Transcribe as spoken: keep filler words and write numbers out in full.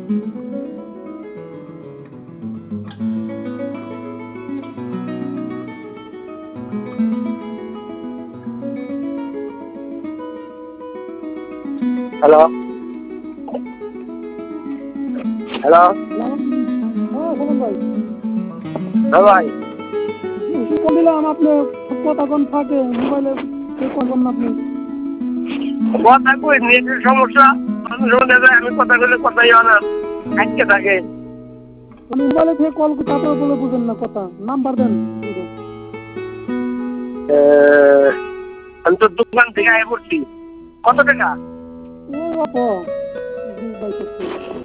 Hello hello হ্যাঁ বলুন ভাই। হ্যাঁ ভাই কল দিলাম আপনি কথা কোন থাকে মোবাইলে করবেন না আপনি। কথা কই নেটের সমস্যা মানুষ শুনে যায় আমি কথা বলে কথাই হয় না আটকে থাকে। আমি মোবাইলে থেকে কল তারপরে বলে বুঝেন না কথা নাম্বার দেন। আহ, আমি তো দোকান থেকে আয় পড়ছি কত টাকা ও বাবা বিশ বাইশ